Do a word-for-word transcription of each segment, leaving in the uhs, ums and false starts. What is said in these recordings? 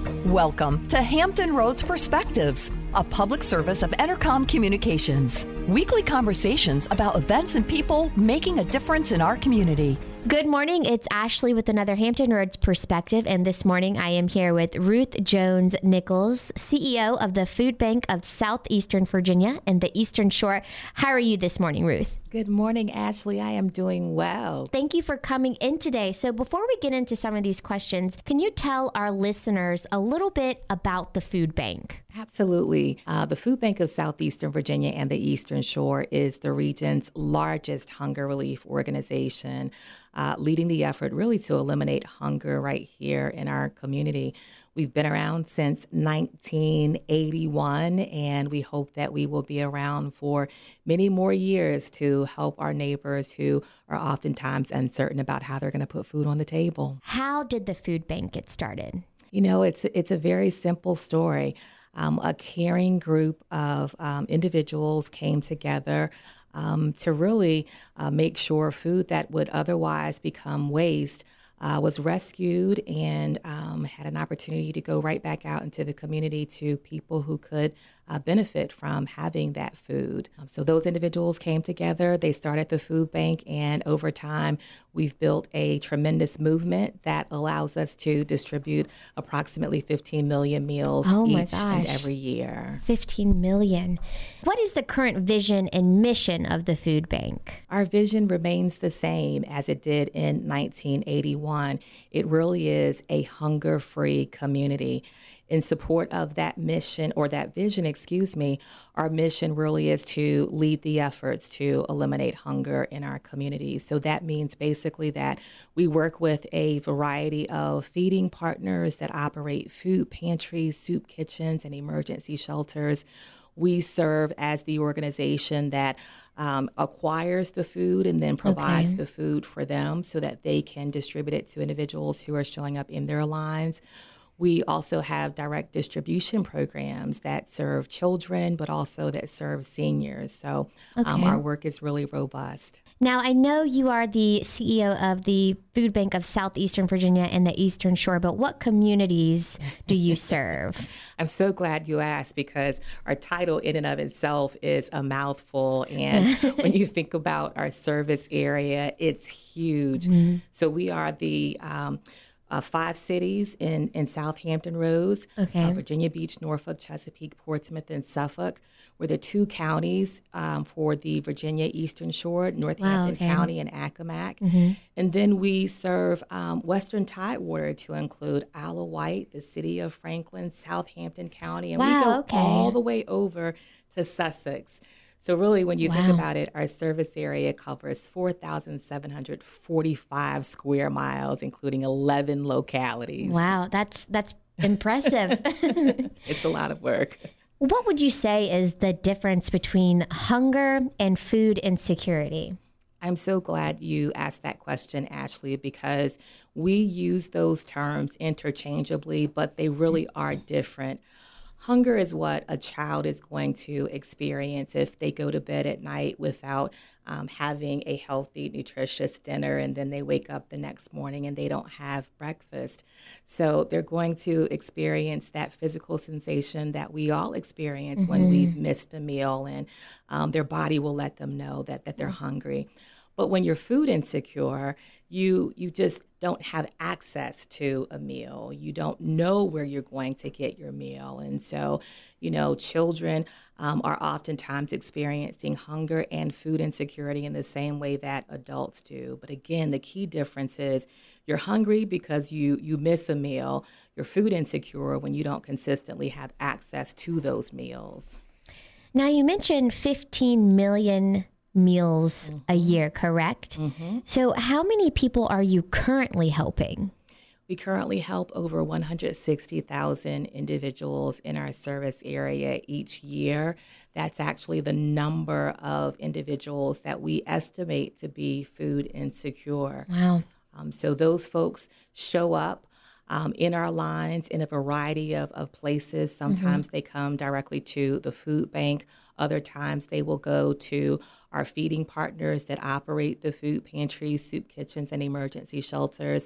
Welcome to Hampton Roads Perspectives, a public service of Entercom Communications. Weekly conversations about events and people making a difference in our community. Good morning. It's Ashley with another Hampton Roads Perspective, and this morning I am here with Ruth Jones Nichols, C E O of the Food Bank of Southeastern Virginia and the Eastern Shore. How are you this morning, Ruth? Good morning, Ashley. I am doing well. Thank you for coming in today. So before we get into some of these questions, can you tell our listeners a little bit about the Food Bank? Absolutely. Uh, the Food Bank of Southeastern Virginia and the Eastern Shore is the region's largest hunger relief organization, uh, leading the effort really to eliminate hunger right here in our community. We've been around since nineteen eighty-one, and we hope that we will be around for many more years to help our neighbors who are oftentimes uncertain about how they're going to put food on the table. How did the Food Bank get started? You know, it's it's a very simple story. Um, a caring group of um, individuals came together um, to really uh, make sure food that would otherwise become waste uh, was rescued and um, had an opportunity to go right back out into the community to people who could uh, benefit from having that food. Um, so those individuals came together, they started the food bank, and over time we've built a tremendous movement that allows us to distribute approximately fifteen million meals oh my each gosh. and every year. fifteen million. What is the current vision and mission of the food bank? Our vision remains the same as it did in nineteen eighty-one. It really is a hunger-free community. In support of that mission or that vision, excuse me, our mission really is to lead the efforts to eliminate hunger in our communities. So that means basically that we work with a variety of feeding partners that operate food pantries, soup kitchens, and emergency shelters. We serve as the organization that um, acquires the food and then provides Okay. the food for them so that they can distribute it to individuals who are showing up in their lines. We also have direct distribution programs that serve children, but also that serve seniors. So um, Okay. our work is really robust. Now, I know you are the C E O of the Food Bank of Southeastern Virginia and the Eastern Shore, but what communities do you serve? I'm so glad you asked because our title in and of itself is a mouthful. And when you think about our service area, it's huge. Mm-hmm. So we are the um, Uh, five cities in, in South Hampton Roads, Okay. uh, Virginia Beach, Norfolk, Chesapeake, Portsmouth, and Suffolk. We're the two counties um, for the Virginia Eastern Shore, Northampton okay. County and Accomack. Mm-hmm. And then we serve um, Western Tidewater to include Isle of Wight, the city of Franklin, Southampton County, and Wow, we go okay. all the way over to Sussex. So really, when you Wow. think about it, our service area covers four thousand seven hundred forty-five square miles, including eleven localities. Wow, that's that's impressive. It's a lot of work. What would you say is the difference between hunger and food insecurity? I'm so glad you asked that question, Ashley, because we use those terms interchangeably, but they really are different. Hunger is what a child is going to experience if they go to bed at night without um, having a healthy, nutritious dinner, and then they wake up the next morning and they don't have breakfast. So they're going to experience that physical sensation that we all experience mm-hmm. when we've missed a meal, and um, their body will let them know that, that they're hungry. But when you're food insecure, you you just don't have access to a meal. You don't know where you're going to get your meal. And so, you know, children um, are oftentimes experiencing hunger and food insecurity in the same way that adults do. But again, the key difference is you're hungry because you, you miss a meal. You're food insecure when you don't consistently have access to those meals. Now, you mentioned fifteen million meals mm-hmm. a year, correct? Mm-hmm. So how many people are you currently helping? We currently help over one hundred sixty thousand individuals in our service area each year. That's actually the number of individuals that we estimate to be food insecure. Wow. Um, so those folks show up um, in our lines in a variety of, of places. Sometimes mm-hmm. they come directly to the food bank. Other times they will go to our feeding partners that operate the food pantries, soup kitchens, and emergency shelters.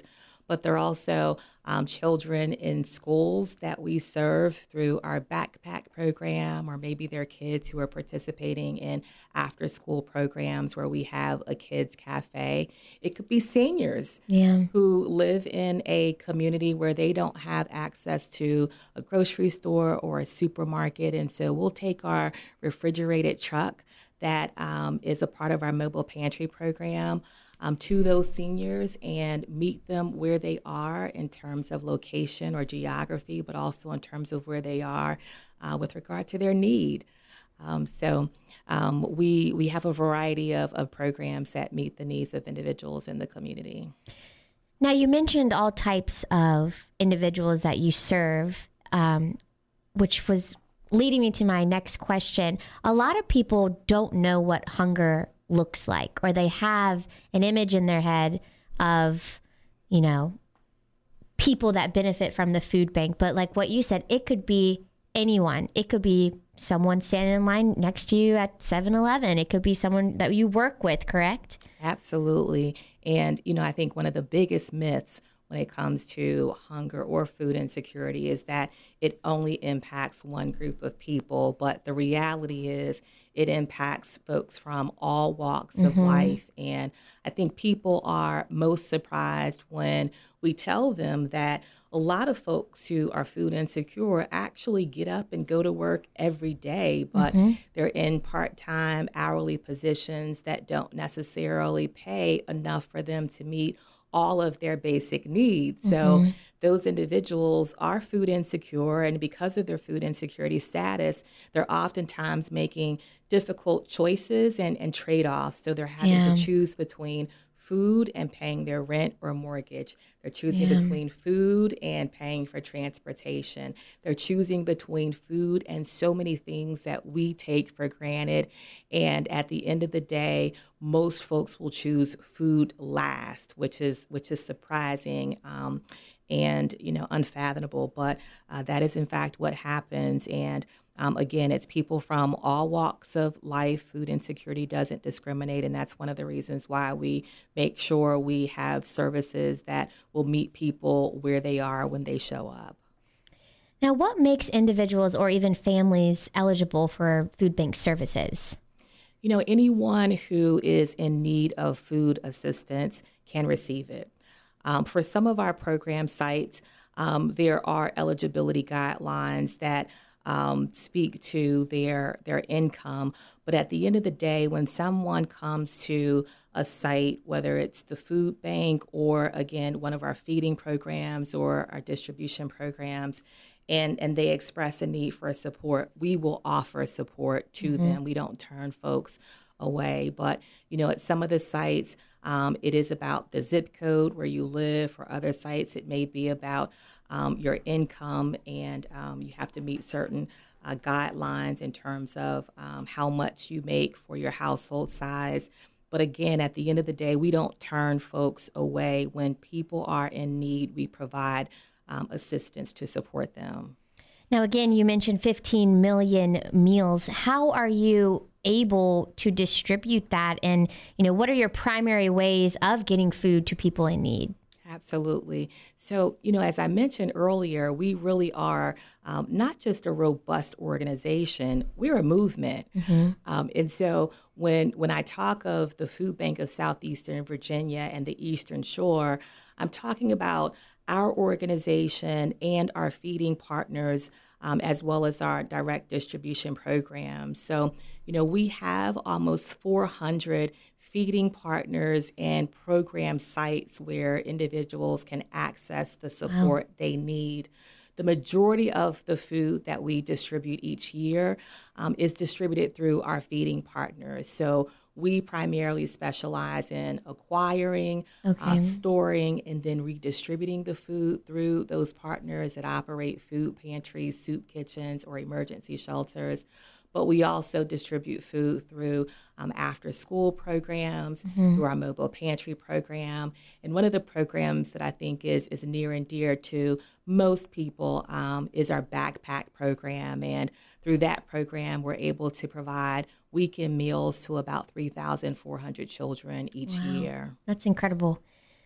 but they're also um, children in schools that we serve through our backpack program, or maybe they're kids who are participating in after school programs where we have a kids cafe. It could be seniors Yeah. who live in a community where they don't have access to a grocery store or a supermarket. And so we'll take our refrigerated truck that um, is a part of our mobile pantry program um, to those seniors and meet them where they are in terms of location or geography, but also in terms of where they are uh, with regard to their need. Um, so um, we we have a variety of, of programs that meet the needs of individuals in the community. Now, you mentioned all types of individuals that you serve, um, which was leading me to my next question. A lot of people don't know what hunger looks like, or they have an image in their head of, you know, people that benefit from the food bank. But like what you said, it could be anyone. It could be someone standing in line next to you at seven eleven. It could be someone that you work with, correct? Absolutely. And, you know, I think one of the biggest myths when it comes to hunger or food insecurity is that it only impacts one group of people. But the reality is it impacts folks from all walks mm-hmm. of life. And I think people are most surprised when we tell them that a lot of folks who are food insecure actually get up and go to work every day, but mm-hmm. they're in part-time hourly positions that don't necessarily pay enough for them to meet all of their basic needs. Mm-hmm. So those individuals are food insecure, and because of their food insecurity status, they're oftentimes making difficult choices and, and trade-offs. So they're having yeah. to choose between food and paying their rent or mortgage. They're choosing yeah. between food and paying for transportation. They're choosing between food and so many things that we take for granted. And at the end of the day, most folks will choose food last, which is which is surprising um, and you know unfathomable. But uh, that is in fact what happens. And Um, again, it's people from all walks of life. Food insecurity doesn't discriminate, and that's one of the reasons why we make sure we have services that will meet people where they are when they show up. Now, what makes individuals or even families eligible for food bank services? You know, anyone who is in need of food assistance can receive it. Um, for some of our program sites, um, there are eligibility guidelines that Um, speak to their their income. But at the end of the day, when someone comes to a site, whether it's the food bank or, again, one of our feeding programs or our distribution programs, and, and they express a need for support, we will offer support to mm-hmm. them. We don't turn folks away. But, you know, at some of the sites, um, it is about the zip code where you live. For other sites, it may be about Um, your income, and um, you have to meet certain uh, guidelines in terms of um, how much you make for your household size. But again, at the end of the day, we don't turn folks away. When people are in need, we provide um, assistance to support them. Now, again, you mentioned fifteen million meals. How are you able to distribute that? And, you know, what are your primary ways of getting food to people in need? Absolutely. So, you know, as I mentioned earlier, we really are um, not just a robust organization, we're a movement. Mm-hmm. Um, and so when when I talk of the Food Bank of Southeastern Virginia and the Eastern Shore, I'm talking about our organization and our feeding partners, um, as well as our direct distribution programs. So, you know, we have almost four hundred feeding partners and program sites where individuals can access the support wow. they need. The majority of the food that we distribute each year um, is distributed through our feeding partners. So we primarily specialize in acquiring, okay. uh, storing, and then redistributing the food through those partners that operate food pantries, soup kitchens, or emergency shelters. But we also distribute food through um, after-school programs, mm-hmm. through our mobile pantry program. And one of the programs that I think is, is near and dear to most people um, is our backpack program. And through that program, we're able to provide weekend meals to about three thousand four hundred children each wow. year. That's incredible.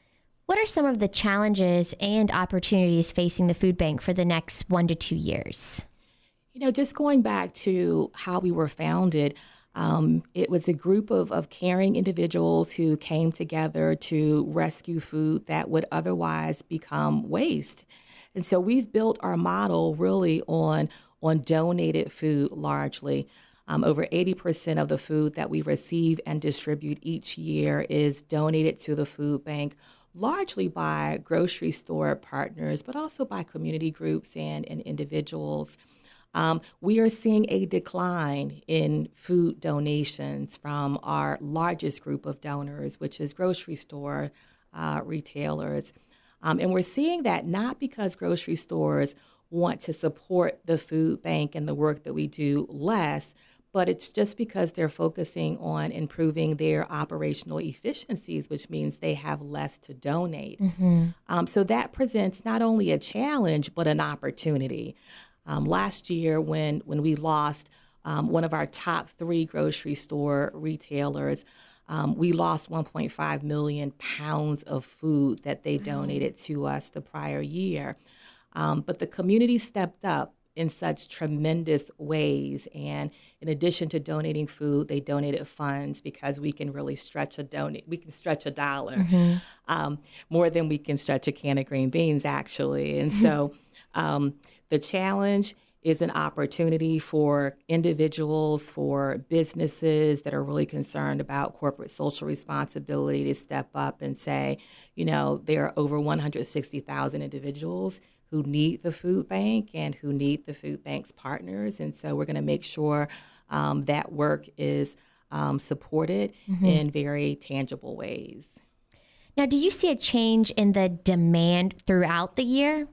What are some of the challenges and opportunities facing the food bank for the next one to two years? You know, just going back to how we were founded, um, it was a group of, of caring individuals who came together to rescue food that would otherwise become waste. And so we've built our model really on, on donated food largely. Um, over eighty percent of the food that we receive and distribute each year is donated to the food bank, largely by grocery store partners, but also by community groups and, and individuals. Um, we are seeing a decline in food donations from our largest group of donors, which is grocery store uh, retailers. Um, and we're seeing that not because grocery stores want to support the food bank and the work that we do less, but it's just because they're focusing on improving their operational efficiencies, which means they have less to donate. Mm-hmm. Um, so that presents not only a challenge, but an opportunity. Um, last year, when, when we lost um, one of our top three grocery store retailers, um, we lost one point five million pounds of food that they donated to us the prior year. Um, but the community stepped up in such tremendous ways. And in addition to donating food, they donated funds because we can really stretch a donate. We can stretch a dollar mm-hmm. um, more than we can stretch a can of green beans, actually. And so um, the challenge is an opportunity for individuals, for businesses that are really concerned about corporate social responsibility to step up and say, you know, there are over one hundred sixty thousand individuals who need the food bank and who need the food bank's partners. And so we're going to make sure um, that work is um, supported mm-hmm. in very tangible ways. Now, do you see a change in the demand throughout the year?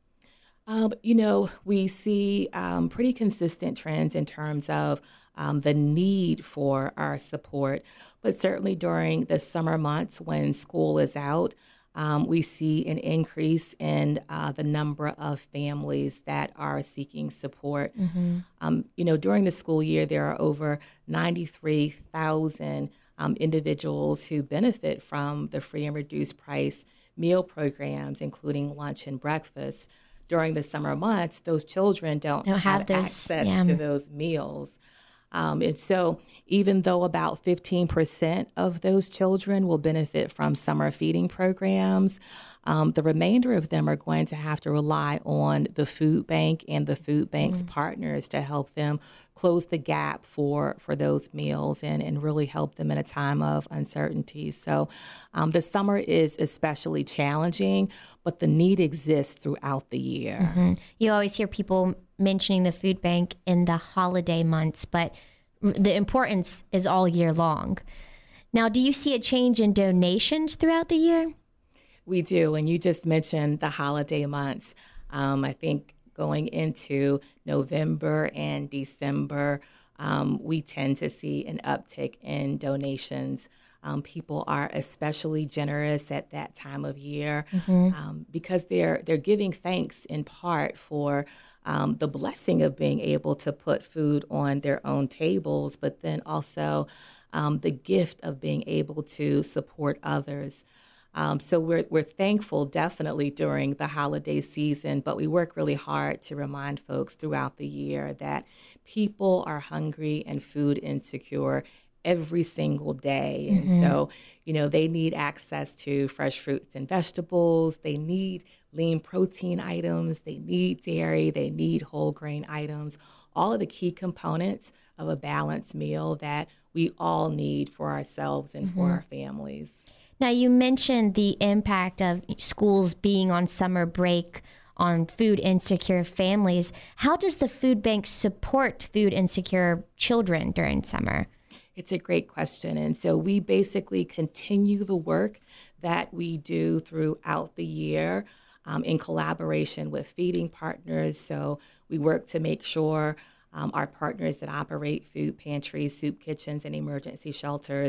Um, you know, we see um, pretty consistent trends in terms of um, the need for our support, but certainly during the summer months when school is out, um, we see an increase in uh, the number of families that are seeking support. Mm-hmm. Um, you know, during the school year, there are over ninety-three thousand um, individuals who benefit from the free and reduced price meal programs, including lunch and breakfast. During the summer months, those children don't, don't have, have those, access yeah. to those meals. Um, and so even though about fifteen percent of those children will benefit from summer feeding programs, um, the remainder of them are going to have to rely on the food bank and the food bank's mm-hmm. partners to help them close the gap for, for those meals and, and really help them in a time of uncertainty. So um, the summer is especially challenging, but the need exists throughout the year. Mm-hmm. You always hear people mentioning the food bank in the holiday months, but the importance is all year long. Now, do you see a change in donations throughout the year? We do, and you just mentioned the holiday months. Um, I think going into November and December, um, we tend to see an uptick in donations. Um, people are especially generous at that time of year mm-hmm. um, because they're they're giving thanks in part for um, the blessing of being able to put food on their own tables, but then also um, the gift of being able to support others. Um, so we're we're thankful definitely during the holiday season, but we work really hard to remind folks throughout the year that people are hungry and food insecure every single day. Mm-hmm. And so, you know, they need access to fresh fruits and vegetables. They need lean protein items. They need dairy. They need whole grain items, all of the key components of a balanced meal that we all need for ourselves and mm-hmm. for our families. Now, you mentioned the impact of schools being on summer break on food insecure families. How does the food bank support food insecure children during summer? It's a great question. And so we basically continue the work that we do throughout the year um, in collaboration with feeding partners. So we work to make sure um, our partners that operate food pantries, soup kitchens, and emergency shelters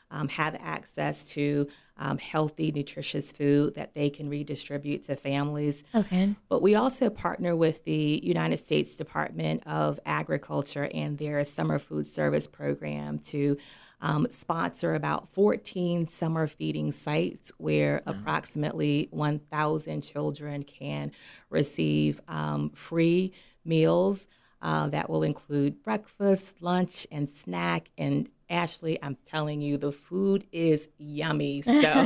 um, have access to um, healthy, nutritious food that they can redistribute to families. Okay. But we also partner with the United States Department of Agriculture and their summer food service program to um, sponsor about fourteen summer feeding sites where wow. approximately one thousand children can receive um, free meals uh, that will include breakfast, lunch, and snack. And Ashley, I'm telling you, the food is yummy. So,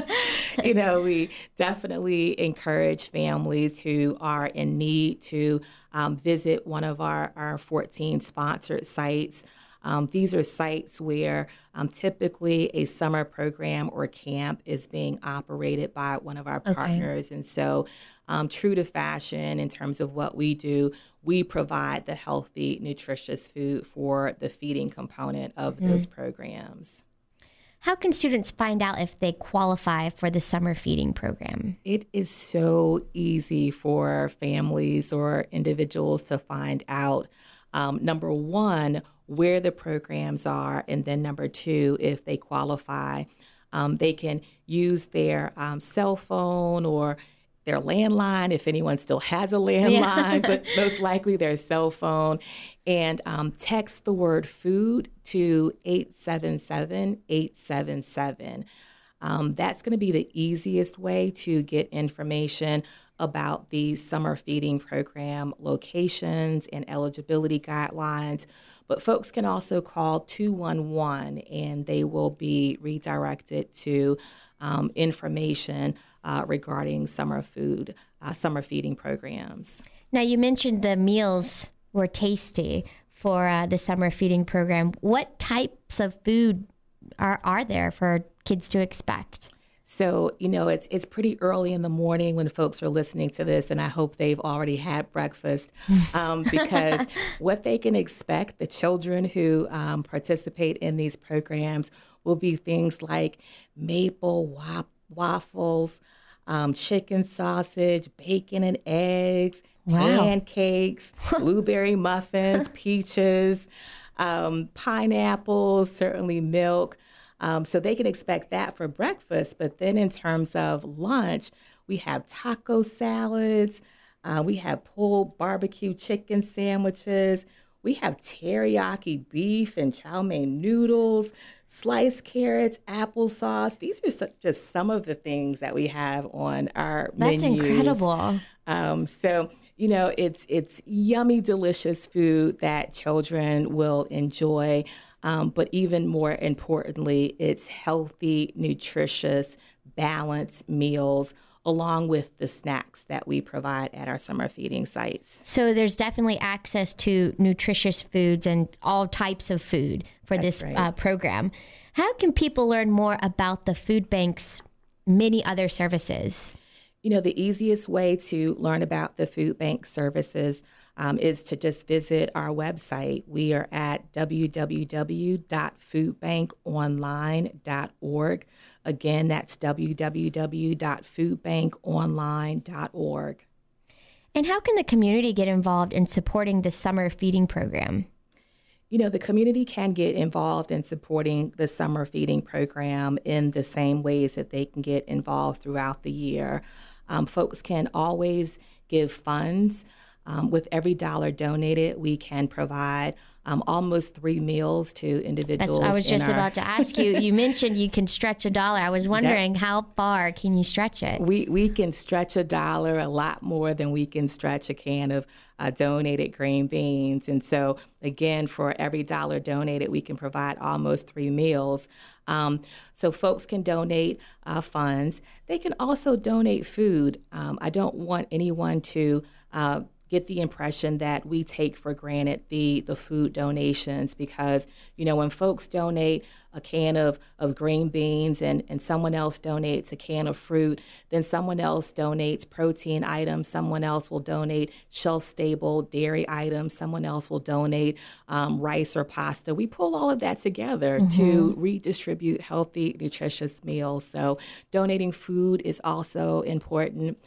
you know, we definitely encourage families who are in need to um, visit one of our, our fourteen sponsored sites. Um, these are sites where um, typically a summer program or camp is being operated by one of our okay. partners. And so, um, true to fashion in terms of what we do, we provide the healthy, nutritious food for the feeding component of mm. those programs. How can students find out if they qualify for the summer feeding program? It is so easy for families or individuals to find out. Um, number one, where the programs are, and then number two, if they qualify. Um, they can use their um, cell phone or their landline, if anyone still has a landline, yeah. but most likely their cell phone, and um, text the word food to eight seven seven, eight seven seven. Um, that's going to be the easiest way to get information about the summer feeding program locations and eligibility guidelines. But folks can also call two one one and they will be redirected to um, information uh, regarding summer food, uh, summer feeding programs. Now, you mentioned the meals were tasty for uh, the summer feeding program. What types of food are, are there for kids to expect? So, you know, it's it's pretty early in the morning when folks are listening to this, and I hope they've already had breakfast um, because what they can expect, the children who um, participate in these programs, will be things like maple wap- waffles, um, chicken sausage, bacon and eggs, wow. pancakes, blueberry muffins, peaches, um, pineapples, certainly milk. Um, so they can expect that for breakfast. But then in terms of lunch, we have taco salads. Uh, we have pulled barbecue chicken sandwiches. We have teriyaki beef and chow mein noodles, sliced carrots, applesauce. These are just some of the things that we have on our That's menus. That's incredible. Um, so, you know, it's it's yummy, delicious food that children will enjoy. Um, but even more importantly, it's healthy, nutritious, balanced meals along with the snacks that we provide at our summer feeding sites. So there's definitely access to nutritious foods and all types of food for That's this right. uh, program. How can people learn more about the food bank's many other services? You know, the easiest way to learn about the food bank services um, is to just visit our website. We are at w w w dot food bank online dot org. Again, that's w w w dot food bank online dot org. And how can the community get involved in supporting the summer feeding program? You know, the community can get involved in supporting the summer feeding program in the same ways that they can get involved throughout the year. Um, folks can always give funds. Um, with every dollar donated, we can provide um, almost three meals to individuals. That's, I was just our... about to ask you. You mentioned you can stretch a dollar. I was wondering that, how far can you stretch it? We we can stretch a dollar a lot more than we can stretch a can of uh, donated green beans. And so, again, for every dollar donated, we can provide almost three meals. Um, so folks can donate uh, funds. They can also donate food. Um, I don't want anyone to uh, get the impression that we take for granted the the food donations because, you know, when folks donate a can of, of green beans and, and someone else donates a can of fruit, then someone else donates protein items, someone else will donate shelf-stable dairy items, someone else will donate um, rice or pasta. We pull all of that together mm-hmm. to redistribute healthy, nutritious meals. So donating food is also important.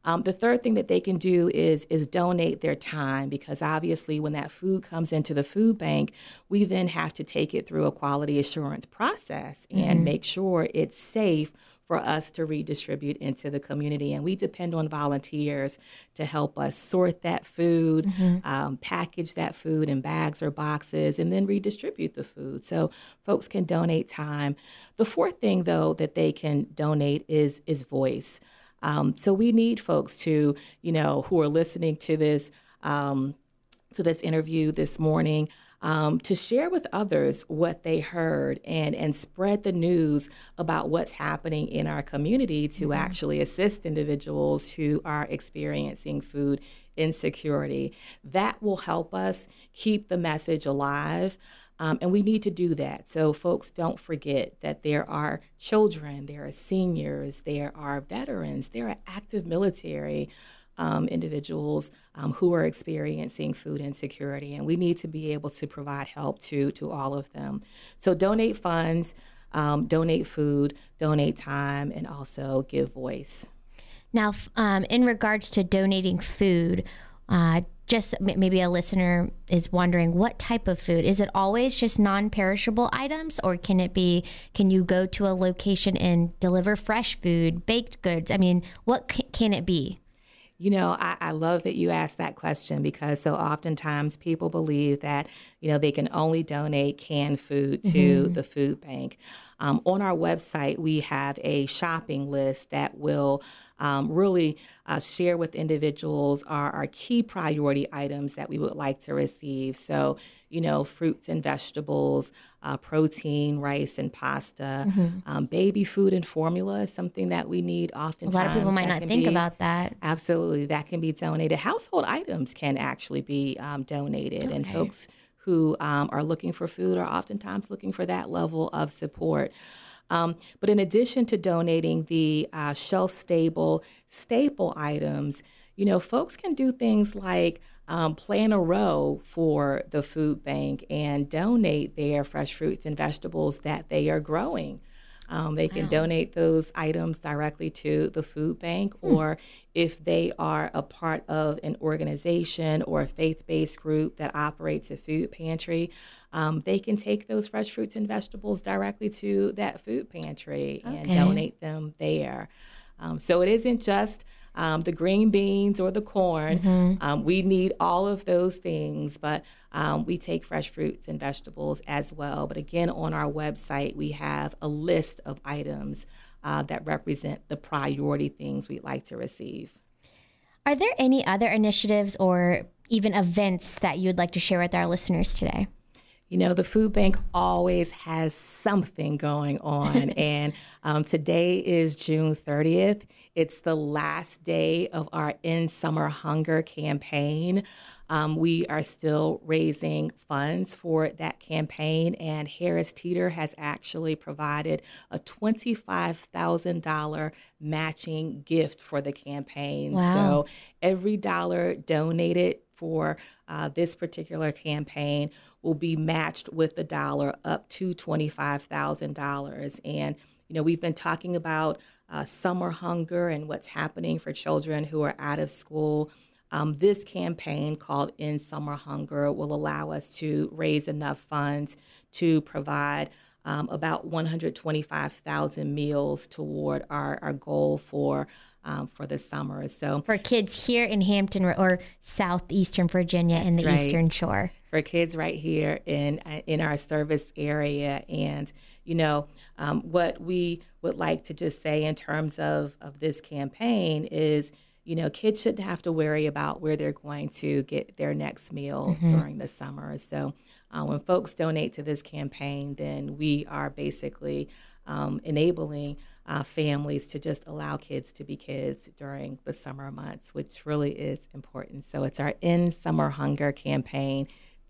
Um, the third thing that they can do is is donate their time, because obviously when that food comes into the food bank, we then have to take it through a quality assurance process and mm-hmm. make sure it's safe for us to redistribute into the community. And we depend on volunteers to help us sort that food, mm-hmm. um, package that food in bags or boxes, and then redistribute the food. So folks can donate time. The fourth thing, though, that they can donate is is voice. Um, so we need folks to, you know, who are listening to this, um, to this interview this morning, Um, to share with others what they heard and, and spread the news about what's happening in our community to mm-hmm. actually assist individuals who are experiencing food insecurity. That will help us keep the message alive. Um, and we need to do that. So folks don't forget that there are children, there are seniors, there are veterans, there are active military Um, individuals um, who are experiencing food insecurity, and we need to be able to provide help to to all of them. So donate funds, um, donate food, donate time, and also give voice. Now, um, in regards to donating food, uh, just maybe a listener is wondering, what type of food? Is it always just non-perishable items, or can it be, can you go to a location and deliver fresh food, baked goods? I mean, what c- can it be? You know, I, I love that you asked that question, because so oftentimes people believe that, you know, they can only donate canned food to mm-hmm. the food bank. Um, on our website, we have a shopping list that will um, really uh, share with individuals our, our key priority items that we would like to receive. So, you know, fruits and vegetables, uh, protein, rice and pasta, mm-hmm. um, baby food and formula is something that we need oftentimes. A lot of people might not think be, about that. Absolutely. That can be donated. Household items can actually be um, donated. Okay. And folks who um, are looking for food are oftentimes looking for that level of support. Um, but in addition to donating the uh, shelf-stable staple items, you know, folks can do things like um, plan a row for the food bank and donate their fresh fruits and vegetables that they are growing. Um, they can wow. donate those items directly to the food bank, hmm. or if they are a part of an organization or a faith-based group that operates a food pantry, um, they can take those fresh fruits and vegetables directly to that food pantry okay. and donate them there. Um, so it isn't just Um, the green beans or the corn. Mm-hmm. Um, we need all of those things, but um, we take fresh fruits and vegetables as well. But again, on our website, we have a list of items uh, that represent the priority things we'd like to receive. Are there any other initiatives or even events that you'd like to share with our listeners today? You know, the food bank always has something going on. And um, today is June thirtieth. It's the last day of our End Summer Hunger campaign. Um, we are still raising funds for that campaign, and Harris Teeter has actually provided a twenty-five thousand dollars matching gift for the campaign. Wow. So every dollar donated for uh, this particular campaign will be matched with the dollar up to twenty-five thousand dollars. And, you know, we've been talking about uh, summer hunger and what's happening for children who are out of school. Um, this campaign called End Summer Hunger will allow us to raise enough funds to provide um, about one hundred twenty-five thousand meals toward our, our goal for Um, for the summer. So for kids here in Hampton or southeastern Virginia in the right. Eastern Shore. For kids right here in in our service area. And, you know, um, what we would like to just say in terms of, of this campaign is, you know, kids shouldn't have to worry about where they're going to get their next meal mm-hmm. during the summer. So uh, when folks donate to this campaign, then we are basically um, enabling Uh, families to just allow kids to be kids during the summer months, which really is important. So it's our End Summer Hunger campaign.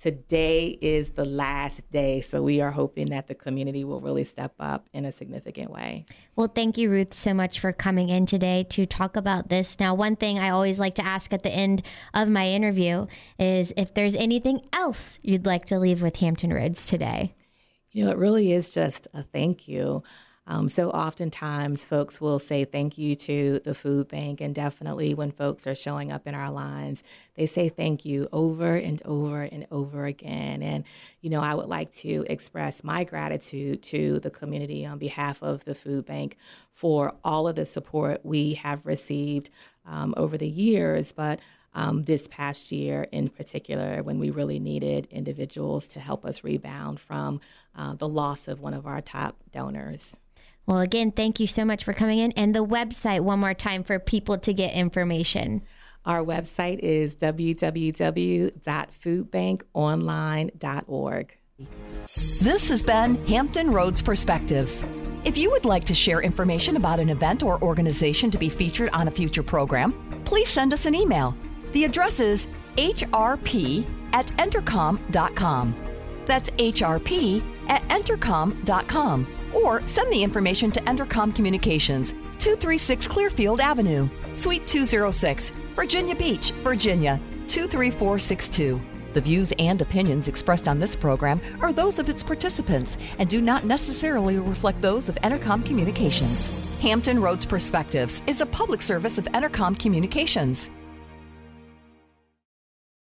Today is the last day, so we are hoping that the community will really step up in a significant way. Well, thank you, Ruth, so much for coming in today to talk about this. Now, one thing I always like to ask at the end of my interview is if there's anything else you'd like to leave with Hampton Roads today. You know, it really is just a thank you. Um, so oftentimes folks will say thank you to the food bank, and definitely when folks are showing up in our lines, they say thank you over and over and over again. And, you know, I would like to express my gratitude to the community on behalf of the food bank for all of the support we have received um, over the years, but Um, this past year in particular, when we really needed individuals to help us rebound from uh, the loss of one of our top donors. Well, again, thank you so much for coming in. And the website, one more time, for people to get information. Our website is w w w dot food bank online dot org. This has been Hampton Roads Perspectives. If you would like to share information about an event or organization to be featured on a future program, please send us an email. The address is h r p at entercom dot com. That's h r p at entercom dot com. Or send the information to Entercom Communications, two thirty-six Clearfield Avenue, Suite two oh six, Virginia Beach, Virginia, two three four six two. The views and opinions expressed on this program are those of its participants and do not necessarily reflect those of Entercom Communications. Hampton Roads Perspectives is a public service of Entercom Communications.